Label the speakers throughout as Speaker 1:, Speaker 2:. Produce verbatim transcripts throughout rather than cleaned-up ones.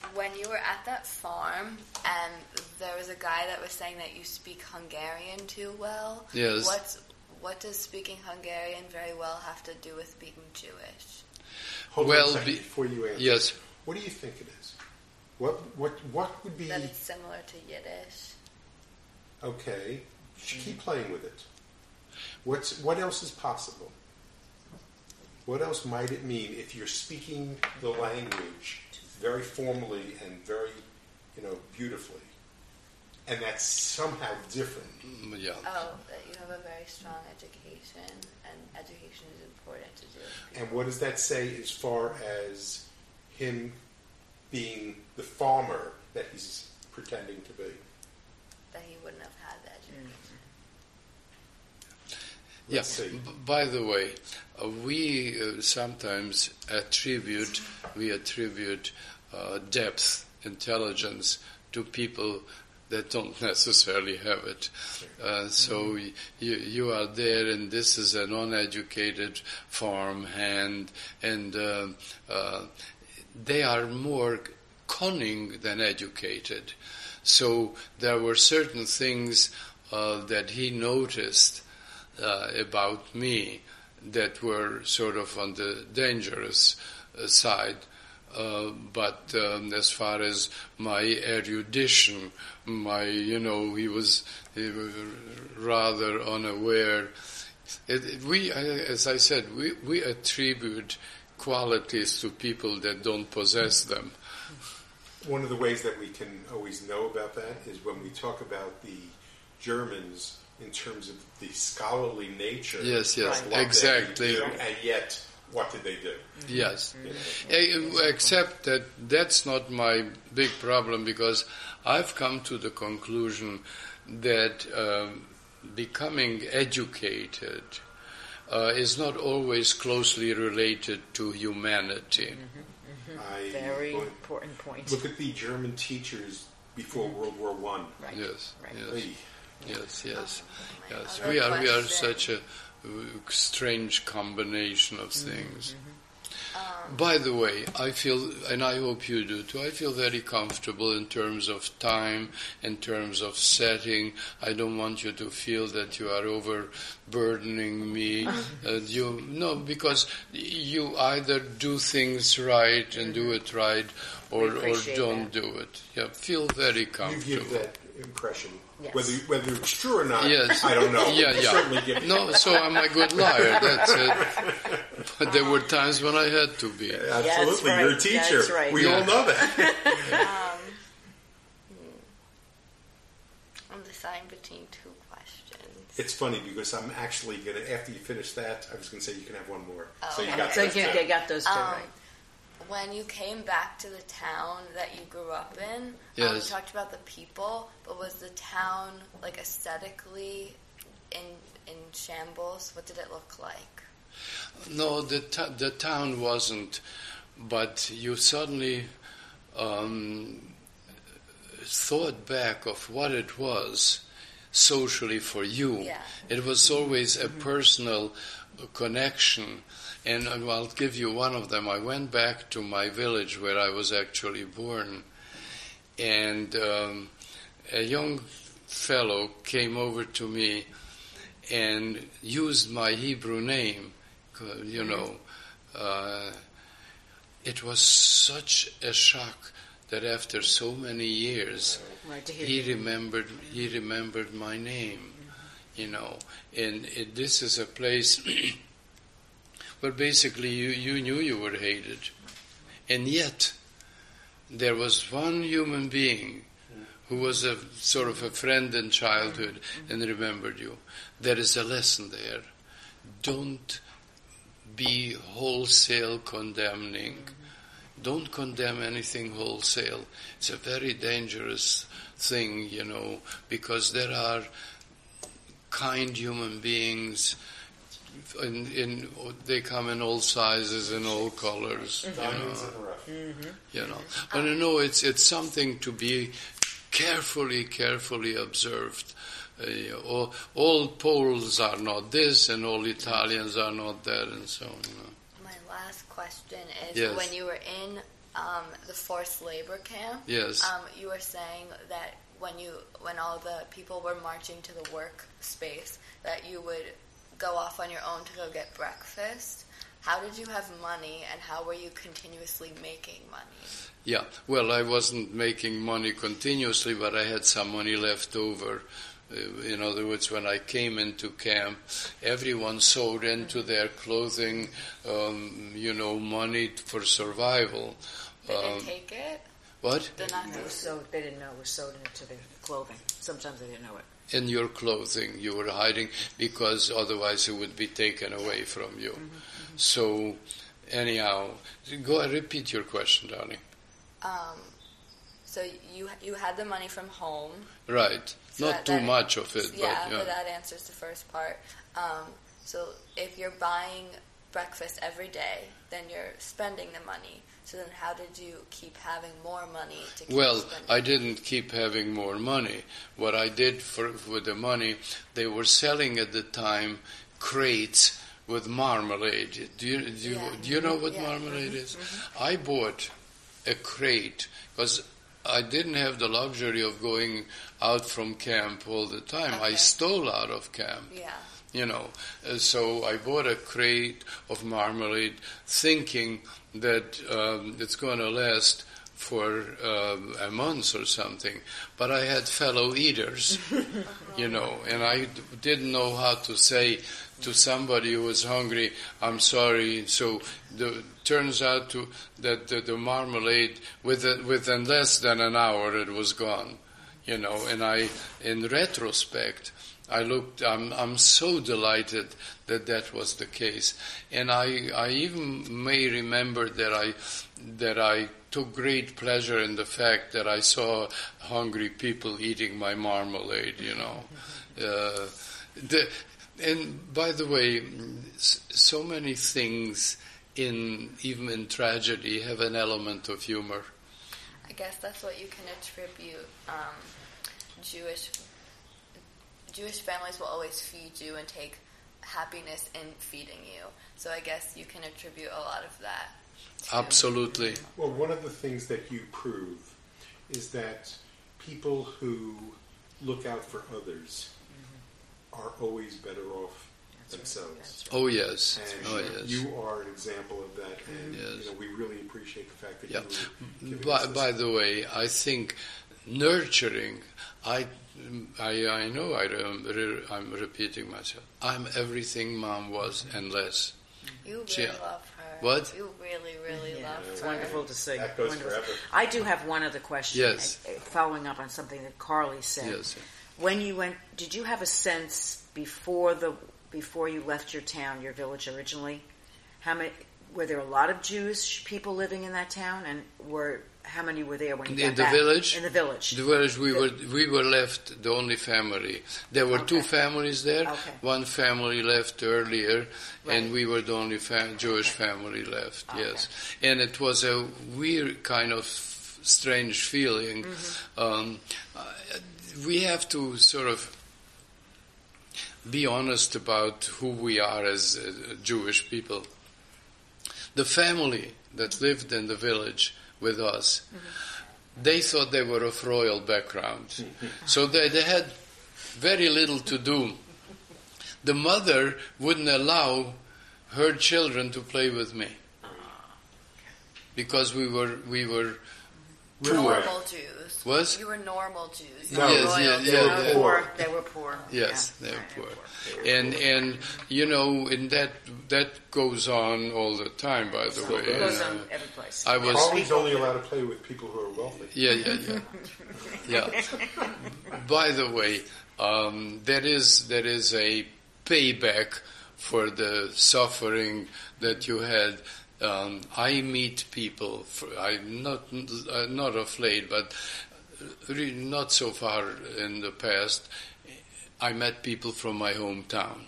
Speaker 1: when you were at that farm and there was a guy that was saying that you speak Hungarian too well.
Speaker 2: Yes.
Speaker 1: What's, what does speaking Hungarian very well have to do with being Jewish?
Speaker 3: Hold
Speaker 2: well,
Speaker 3: on a second
Speaker 2: be,
Speaker 3: before you answer.
Speaker 2: Yes.
Speaker 3: What do you think it is? What what what would be?
Speaker 1: That it's similar to Yiddish.
Speaker 3: Okay, keep playing with it. What's what else is possible? What else might it mean if you're speaking the language very formally and very, you know, beautifully, and that's somehow different?
Speaker 2: Yeah.
Speaker 1: Oh, that you have a very strong education, and education is important to do.
Speaker 3: And what does that say as far as him being the farmer that he's pretending to be?
Speaker 1: That he wouldn't have had the education.
Speaker 2: Yeah.
Speaker 3: Let's see.
Speaker 2: B- by the way, uh, we uh, sometimes attribute we attribute uh, depth, intelligence to people that don't necessarily have it. Uh, so mm-hmm. you you are there, and this is an uneducated farm hand, and uh, uh, they are more cunning than educated. So there were certain things uh, that he noticed uh, about me that were sort of on the dangerous uh, side. Uh, but um, as far as my erudition, my, you know, he was, he was rather unaware. It, it, we, as I said, we, we attribute qualities to people that don't possess them.
Speaker 3: One of the ways that we can always know about that is when we talk about the Germans in terms of the scholarly nature.
Speaker 2: Yes, yes,
Speaker 3: of what
Speaker 2: exactly.
Speaker 3: they do, and yet, what did they do?
Speaker 2: Yes. Mm-hmm. Except that that's not my big problem, because I've come to the conclusion that um, becoming educated uh, is not always closely related to humanity.
Speaker 4: Mm-hmm.
Speaker 3: I,
Speaker 4: Very
Speaker 3: well,
Speaker 4: important point.
Speaker 3: Look at the German teachers before
Speaker 4: Mm-hmm.
Speaker 3: World War One.
Speaker 4: Right.
Speaker 2: Yes,
Speaker 4: Right.
Speaker 2: yes,
Speaker 3: Hey.
Speaker 2: yes, yes,
Speaker 1: Oh,
Speaker 2: yes.
Speaker 1: other
Speaker 2: We are we are
Speaker 1: question.
Speaker 2: such a uh, strange combination of things.
Speaker 4: Mm-hmm.
Speaker 1: Um,
Speaker 2: By the way, I feel, and I hope you do too, I feel very comfortable in terms of time, in terms of setting. I don't want you to feel that you are overburdening me. uh, you No, because you either do things right and do it right, or, or
Speaker 4: appreciate
Speaker 2: don't
Speaker 4: that.
Speaker 2: do it. Yeah, feel very
Speaker 3: You
Speaker 2: comfortable.
Speaker 3: give that impression.
Speaker 4: Yes.
Speaker 3: Whether whether it's true or not,
Speaker 2: Yes.
Speaker 3: I don't know.
Speaker 2: Yeah,
Speaker 3: You
Speaker 2: yeah.
Speaker 3: certainly give
Speaker 2: No, so I'm a good liar, that's it. But there were times when I had to be.
Speaker 3: Absolutely,
Speaker 4: right.
Speaker 3: you're a teacher.
Speaker 4: That's right.
Speaker 3: We
Speaker 2: Yeah.
Speaker 3: all know that.
Speaker 1: um, I'm deciding between two questions.
Speaker 3: It's funny because I'm actually going to, after you finish that, I was going to say you can have one more.
Speaker 1: Oh,
Speaker 3: so you
Speaker 1: okay.
Speaker 3: got
Speaker 4: So
Speaker 3: those
Speaker 4: you
Speaker 3: two.
Speaker 4: got those two
Speaker 1: Um,
Speaker 4: right.
Speaker 1: When you came back to the town that you grew up in, um,
Speaker 2: Yes.
Speaker 1: you talked about the people, but was the town, like, aesthetically in in shambles? What did it look like?
Speaker 2: No, the t- the town wasn't, but you suddenly um, thought back of what it was socially for you.
Speaker 1: Yeah.
Speaker 2: It was always a personal connection. And I'll give you one of them. I went back to my village where I was actually born, and um, a young fellow came over to me and used my Hebrew name. You know, uh, it was such a shock that after so many years,
Speaker 4: Right, to hear
Speaker 2: he
Speaker 4: you.
Speaker 2: remembered. He remembered my name. You know, and it, this is a place. But basically, you, you knew you were hated. And yet, there was one human being who was a sort of a friend in childhood and remembered you. There is a lesson there. Don't be wholesale condemning. Don't condemn anything wholesale. It's a very dangerous thing, you know, because there are kind human beings. In, in they come in all sizes and all colors, you
Speaker 3: Diamonds
Speaker 2: know.
Speaker 3: in the rough.
Speaker 4: Mm-hmm.
Speaker 2: You know, but I know it's it's something to be carefully, carefully observed. Uh, all, all Poles are not this, and all Italians are not that, and so on. You know.
Speaker 1: My last question is,
Speaker 2: Yes.
Speaker 1: when you were in um, the forced labor camp.
Speaker 2: Yes.
Speaker 1: Um, you were saying that when you when all the people were marching to the workspace, that you would go off on your own to go get breakfast. How did you have money, and how were you continuously making money?
Speaker 2: Yeah, well, I wasn't making money continuously, but I had some money left over. Uh, in other words, when I came into camp, everyone sewed into their clothing, um, you know, money for survival.
Speaker 1: They
Speaker 2: Um,
Speaker 1: didn't take it?
Speaker 2: what?
Speaker 1: Did not
Speaker 4: It
Speaker 1: take
Speaker 4: was
Speaker 1: it?
Speaker 4: sewed, they didn't know it was sewed into their clothing. Sometimes they didn't know it.
Speaker 2: In your clothing you were hiding, because otherwise it would be taken away from you.
Speaker 4: Mm-hmm, mm-hmm.
Speaker 2: So, anyhow, go and repeat your question, darling.
Speaker 1: Um, so you you had the money from home.
Speaker 2: Right.
Speaker 1: So
Speaker 2: Not
Speaker 1: that-
Speaker 2: too
Speaker 1: that-
Speaker 2: much of it,
Speaker 1: Yeah,
Speaker 2: but yeah.
Speaker 1: but that answers the first part. Um, so if you're buying breakfast every day, then you're spending the money. So then how did you keep having more money to keep
Speaker 2: Well,
Speaker 1: spending?
Speaker 2: I didn't keep having more money. What I did for with the money, they were selling at the time crates with marmalade. Do you do you,
Speaker 1: Yeah.
Speaker 2: do you know what
Speaker 1: Yeah.
Speaker 2: marmalade
Speaker 1: Mhm.
Speaker 2: is? I bought a crate because I didn't have the luxury of going out from camp all the time. I
Speaker 1: Okay.
Speaker 2: stole out of camp.
Speaker 1: Yeah.
Speaker 2: You know, uh, so I bought a crate of marmalade thinking that um, it's going to last for um, a month or something. But I had fellow eaters, you know, and I d- didn't know how to say to somebody who was hungry, I'm sorry. So the turns out to that the, the marmalade, within, within less than an hour, it was gone, you know, and I, in retrospect, I looked, I'm, I'm so delighted that that was the case. And I, I even may remember that I, that I took great pleasure in the fact that I saw hungry people eating my marmalade, you know. Uh, the, and by the way, s- so many things in, even in tragedy, have an element of humor.
Speaker 1: I guess that's what you can attribute um, Jewish Jewish families will always feed you and take happiness in feeding you. So I guess you can attribute a lot of that to
Speaker 2: Absolutely.
Speaker 3: Well, one of the things that you prove is that people who look out for others are always better off themselves.
Speaker 2: Oh, yes.
Speaker 3: And
Speaker 2: Oh, yes.
Speaker 3: you are an example of that, and
Speaker 2: Yes.
Speaker 3: you know, we really appreciate the fact that
Speaker 2: Yeah.
Speaker 3: you were giving
Speaker 2: By,
Speaker 3: us this.
Speaker 2: by the way, I think nurturing, I, I, I know I, am re- I'm repeating myself. I'm everything Mom was and less.
Speaker 1: You really
Speaker 2: She-
Speaker 1: love her.
Speaker 2: What?
Speaker 1: You really, really
Speaker 4: Yeah,
Speaker 1: love
Speaker 4: it's
Speaker 1: her.
Speaker 4: wonderful to see.
Speaker 3: That goes
Speaker 4: Wonderful.
Speaker 3: forever.
Speaker 4: I do have one other question.
Speaker 2: Yes.
Speaker 4: uh, Following up on something that Carly said.
Speaker 2: Yes.
Speaker 4: When you went, did you have a sense before the before you left your town, your village originally? How many were there? A lot of Jewish people living in that town, and were how many were there when you
Speaker 2: In
Speaker 4: got
Speaker 2: the
Speaker 4: back?
Speaker 2: village?
Speaker 4: In the village.
Speaker 2: The village we were we were left the only family. There were two
Speaker 4: Okay.
Speaker 2: families there.
Speaker 4: Okay.
Speaker 2: One family left earlier,
Speaker 4: Right.
Speaker 2: and we were the only fam- Jewish
Speaker 4: Okay.
Speaker 2: family left.
Speaker 4: Okay.
Speaker 2: Yes, and it was a weird kind of strange feeling.
Speaker 4: Mm-hmm.
Speaker 2: Um, uh, we have to sort of be honest about who we are as uh, Jewish people. The family that lived in the village with us, they thought they were of royal background. So they, they had very little to do. The mother wouldn't allow her children to play with me because we were we were poor.
Speaker 1: Normal Jews.
Speaker 2: Was?
Speaker 1: You were normal Jews.
Speaker 3: No.
Speaker 1: not
Speaker 2: Yes,
Speaker 1: royal
Speaker 2: yeah,
Speaker 1: Jews.
Speaker 4: They
Speaker 2: yeah,
Speaker 4: were
Speaker 2: yeah.
Speaker 4: poor. They were poor.
Speaker 2: Yes,
Speaker 4: Yeah.
Speaker 2: they're
Speaker 4: Right,
Speaker 2: poor. And and you know, and that that goes on all the time. By the way,
Speaker 4: It goes
Speaker 2: Uh,
Speaker 4: on every place.
Speaker 2: I was
Speaker 3: Always only allowed to play with people who are wealthy.
Speaker 2: Yeah, yeah, yeah. yeah. By the way, um, there is there is a payback for the suffering that you had. Um, I meet people. For, I'm not uh, not of late, but really not so far in the past. I met people from my hometown,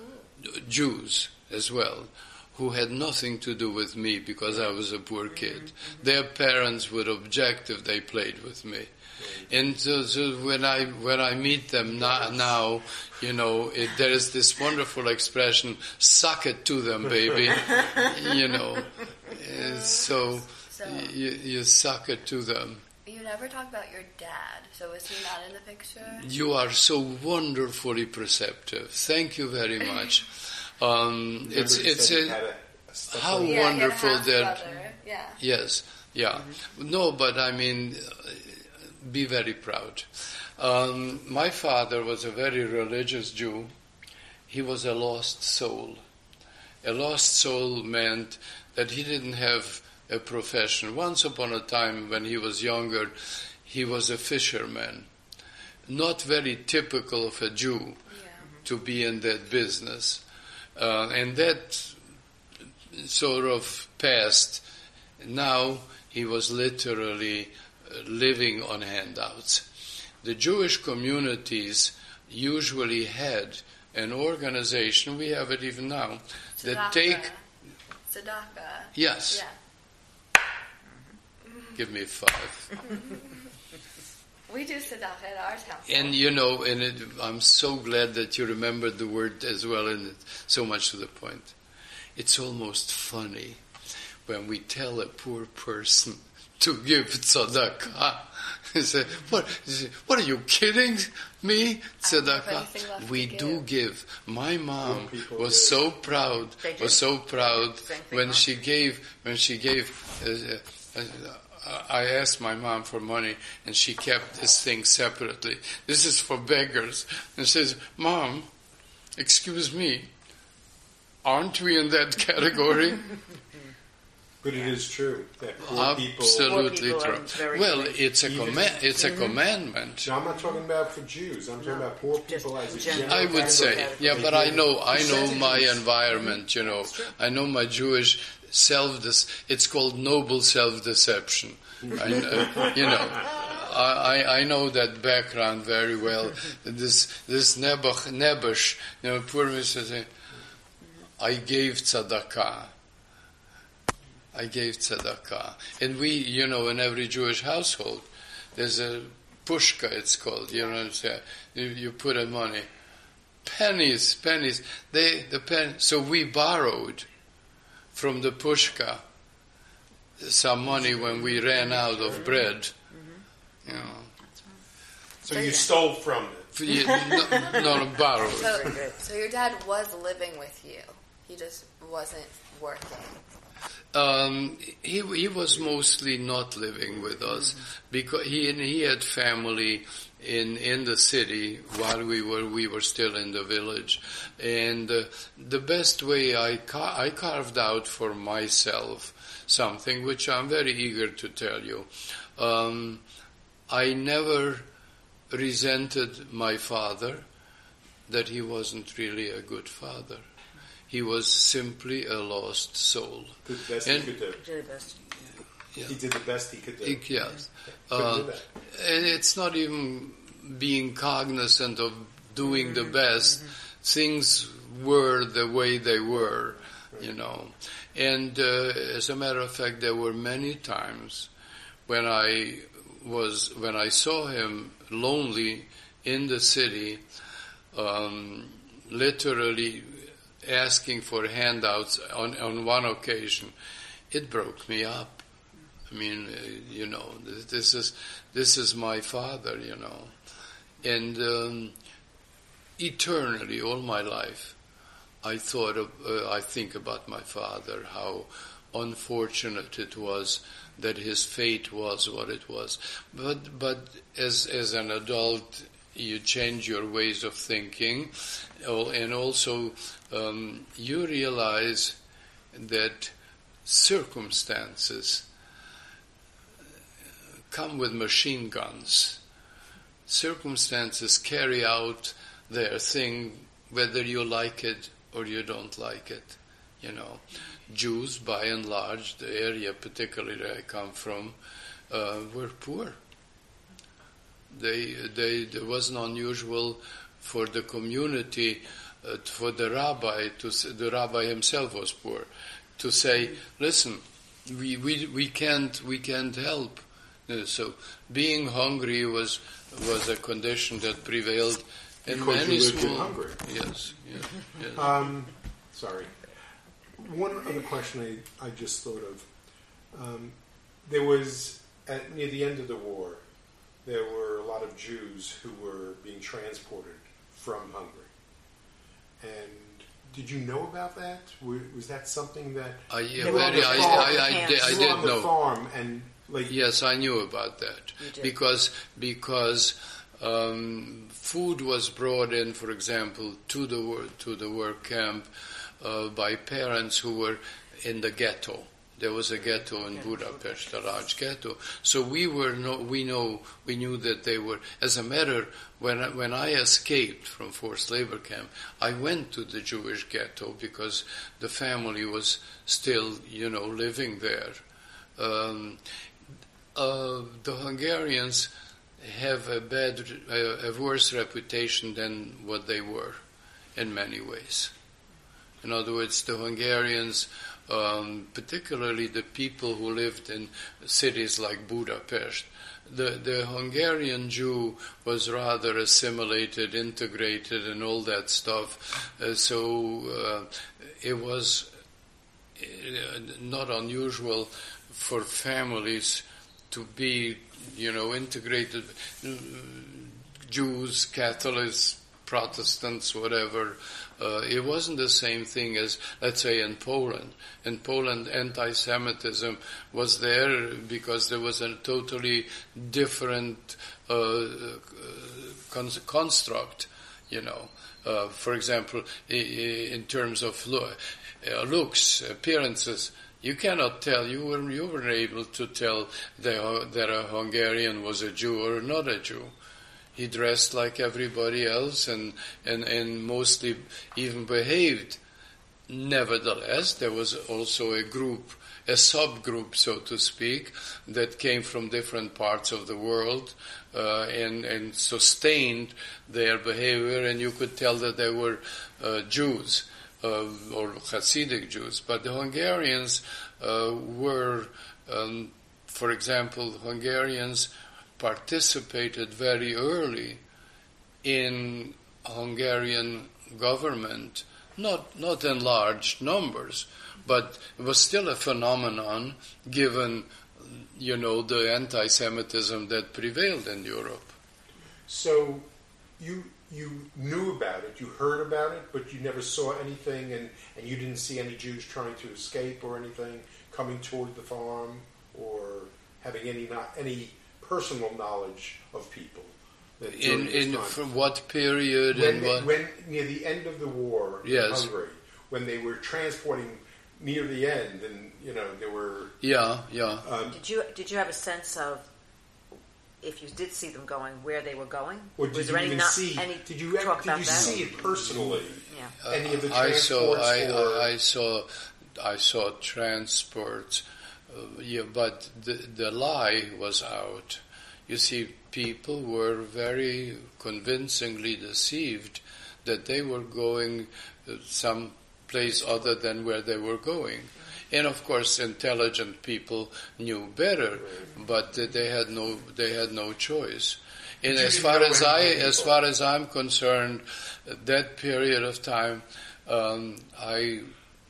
Speaker 2: Jews as well, who had nothing to do with me because I was a poor kid. Their parents would object if they played with me. And so, so when I when I meet them now, now you know, it, there is this wonderful expression, suck it to them, baby. You know. Uh, so,
Speaker 1: So
Speaker 2: you, you suck it to them.
Speaker 1: you never talk about your dad. So is he not in the picture?
Speaker 2: You are so wonderfully perceptive. Thank you very much. Um,
Speaker 3: Remember
Speaker 2: it's
Speaker 3: you
Speaker 2: it's
Speaker 3: said you
Speaker 2: a,
Speaker 3: had a- a step
Speaker 2: how
Speaker 3: brother?
Speaker 1: Yeah,
Speaker 2: wonderful
Speaker 1: he had a
Speaker 2: that.
Speaker 1: half-brother. Yeah.
Speaker 2: Yes, yeah. No, but I mean, uh, be very proud. Um, my father was a very religious Jew. He was a lost soul. A lost soul meant that he didn't have a profession. Once upon a time, when he was younger, he was a fisherman. Not very typical of a Jew
Speaker 1: Yeah.
Speaker 2: to be in that business. Uh, and that sort of passed. Now he was literally uh, living on handouts. The Jewish communities usually had an organization, we have it even now, that
Speaker 1: Tzedakah.
Speaker 2: take,
Speaker 1: Tzedakah.
Speaker 2: yes,
Speaker 1: Yeah.
Speaker 2: give me five.
Speaker 1: We do tzedakah at our town.
Speaker 2: And you know, and it, I'm so glad that you remembered the word as well, and it's so much to the point. It's almost funny when we tell a poor person to give tzedakah. He said, "What? He said, what are you kidding me? Tzedakah? We do give." My mom was so proud. Was so proud when she gave. When she gave. Uh, uh, I asked my mom for money, and she kept this thing separately. This is for beggars. And says, "Mom, excuse me, aren't we in that category?"
Speaker 3: But it is true that poor people.
Speaker 2: Absolutely
Speaker 4: Poor people are
Speaker 2: true.
Speaker 4: very
Speaker 2: Well,
Speaker 4: good.
Speaker 2: it's a
Speaker 3: Even-
Speaker 2: command. It's a commandment.
Speaker 3: No, I'm not talking about for Jews. I'm talking
Speaker 4: No,
Speaker 3: about poor
Speaker 4: just
Speaker 3: people as a
Speaker 4: in general.
Speaker 3: general
Speaker 2: I would
Speaker 3: category.
Speaker 2: say, yeah, but I know, I know my environment. You know, I know my Jewish self. It's called noble self-deception. I, uh, you know, I, I I know that background very well. This this Nebuch Nebush, you know, poor Mister say, I gave tzedakah. I gave tzedakah. And we, you know, in every Jewish household, there's a pushka, it's called, you know, it's a, you, you put in money. Pennies, pennies. They, the pen, so we borrowed from the pushka some money when we ran out of bread. You know.
Speaker 3: So you stole from it.
Speaker 2: Yeah, no, no, borrowed.
Speaker 1: So, so your dad was living with you. He just wasn't working.
Speaker 2: Um, he he was mostly not living with us because he he had family in in the city while we were we were still in the village, and uh, the best way I ca- I carved out for myself something which I'm very eager to tell you. Um, I never resented my father that he wasn't really a good father. He was simply a lost soul.
Speaker 3: Did the best
Speaker 2: And-
Speaker 3: he could do.
Speaker 4: Did the best.
Speaker 2: Yeah.
Speaker 3: He did the best he could do.
Speaker 2: He- yes.
Speaker 3: Couldn't
Speaker 2: Uh,
Speaker 3: do that.
Speaker 2: and it's not even being cognizant of doing the best. Things were the way they were, you know. And uh, as a matter of fact, there were many times when I was when I saw him lonely in the city, um, literally asking for handouts. On on one occasion, it broke me up. I mean, uh, you know, this, this is this is my father, you know, and um, eternally, all my life, I thought of, uh, I think about my father, how unfortunate it was that his fate was what it was. But but as as an adult, you change your ways of thinking, and also um, you realize that circumstances come with machine guns. Circumstances carry out their thing whether you like it or you don't like it. You know, Jews, by and large, the area particularly I come from, uh, were poor. They, they, it wasn't unusual for the community, uh, for the rabbi to say, the rabbi himself was poor, to say, "Listen, we we we can't we can't help." Uh, So being hungry was was a condition that prevailed in
Speaker 3: Because
Speaker 2: many
Speaker 3: you lived in
Speaker 2: small.
Speaker 3: Hungary.
Speaker 2: Yes, yes, yes.
Speaker 3: Um, sorry. One other question I, I just thought of. Um, there was, at, near the end of the war, there were a lot of Jews who were being transported from Hungary. And did you know about that? Was that something that...
Speaker 2: I, yeah,
Speaker 3: you were on
Speaker 2: very,
Speaker 3: the
Speaker 2: I,
Speaker 3: farm-
Speaker 2: I, I, did, I
Speaker 3: you were
Speaker 2: did
Speaker 3: on the
Speaker 2: know.
Speaker 3: farm and like...
Speaker 2: Yes, I knew about that.
Speaker 4: You did.
Speaker 2: Because, because um, food was brought in, for example, to the, wor- to the work camp uh, by parents who were in the ghetto. There was a ghetto in Budapest, a large ghetto. So we were no, we know we knew that they were. As a matter, when I, when I escaped from forced labor camp, I went to the Jewish ghetto because the family was still, you know, living there. Um, uh, the Hungarians have a bad, a, a worse reputation than what they were, in many ways. In other words, the Hungarians. Um, particularly the people who lived in cities like Budapest. The, the Hungarian Jew was rather assimilated, integrated, and all that stuff. Uh, so uh, it was uh, not unusual for families to be, you know, integrated. Jews, Catholics, Protestants, whatever. Uh, it wasn't the same thing as, let's say, in Poland. In Poland, anti-Semitism was there because there was a totally different uh, con- construct, you know. Uh, for example, in terms of lo- uh, looks, appearances, you cannot tell, you weren't, you weren't able to tell that, that a Hungarian was a Jew or not a Jew. He dressed like everybody else and, and, and mostly even behaved. Nevertheless, there was also a group, a subgroup, so to speak, that came from different parts of the world uh, and, and sustained their behavior, and you could tell that they were uh, Jews uh, or Hasidic Jews. But the Hungarians uh, were, um, for example, Hungarians participated very early in Hungarian government, not not in large numbers, but it was still a phenomenon given, you know, the anti-Semitism that prevailed in Europe.
Speaker 3: So you you knew about it, you heard about it, but you never saw anything, and, and you didn't see any Jews trying to escape or anything coming toward the farm or having any not any personal knowledge of people. That
Speaker 2: In in
Speaker 3: time.
Speaker 2: from what period
Speaker 3: when,
Speaker 2: and what?
Speaker 3: when near the end of the war
Speaker 2: Yes.
Speaker 3: in Hungary, when they were transporting near the end, and you know there were.
Speaker 2: Yeah, yeah.
Speaker 3: Um,
Speaker 4: Did you did you have a sense of, if you did see them going, where they were going?
Speaker 3: or did
Speaker 4: Was
Speaker 3: you
Speaker 4: there any
Speaker 3: even
Speaker 4: not,
Speaker 3: see?
Speaker 4: any
Speaker 3: Did you
Speaker 4: talk
Speaker 3: did
Speaker 4: about
Speaker 3: you
Speaker 4: that?
Speaker 3: see it personally?
Speaker 4: Yeah.
Speaker 3: Any of the
Speaker 2: I saw,
Speaker 3: transports?
Speaker 2: I,
Speaker 3: or,
Speaker 2: I, I saw, I saw transports. Uh, yeah, but the the lie was out. You see, people were very convincingly deceived that they were going uh, some place other than where they were going. And of course, intelligent people knew better, but they had no they had no choice. And
Speaker 3: Did
Speaker 2: as
Speaker 3: you
Speaker 2: far
Speaker 3: know
Speaker 2: as I
Speaker 3: anything
Speaker 2: as
Speaker 3: about-
Speaker 2: far as I'm concerned, that period of time, um, I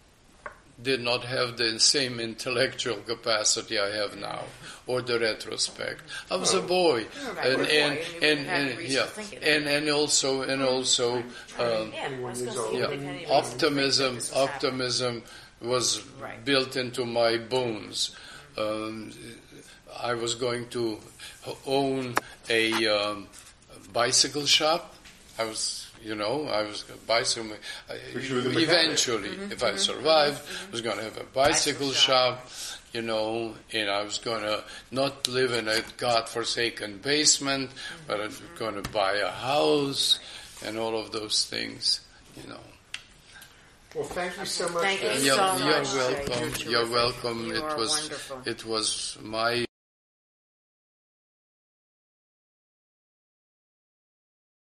Speaker 2: did not have the same intellectual capacity I have now, or the retrospect. I was a boy,
Speaker 4: Oh, right,
Speaker 2: and
Speaker 4: you were a
Speaker 2: and
Speaker 4: boy, and you
Speaker 2: and,
Speaker 4: wouldn't have
Speaker 2: and
Speaker 4: reason
Speaker 2: yeah,
Speaker 4: to think it.
Speaker 2: and and also and also um,
Speaker 4: Yeah, I was gonna see if
Speaker 2: yeah,
Speaker 4: they've had any reason to think
Speaker 2: optimism.
Speaker 4: that this was happening.
Speaker 2: Optimism was
Speaker 4: Right.
Speaker 2: built into my bones. Um, I was going to own a um, bicycle shop. I was. You know, I was a bicycle.
Speaker 3: Which was a mechanic.
Speaker 2: Eventually, if I survived, I was going to have a bicycle
Speaker 4: Bicycle
Speaker 2: shop, you know, and I was going to not live in a godforsaken basement, but I was going to buy a house and all of those things, you know.
Speaker 3: Well, thank you so much.
Speaker 4: Thank you
Speaker 3: for-
Speaker 4: so
Speaker 2: You're,
Speaker 4: much.
Speaker 2: you're
Speaker 4: Jay.
Speaker 2: welcome.
Speaker 4: You're
Speaker 2: You're
Speaker 4: terrific.
Speaker 2: welcome.
Speaker 4: You
Speaker 2: it
Speaker 4: are
Speaker 2: was
Speaker 4: wonderful.
Speaker 2: it was my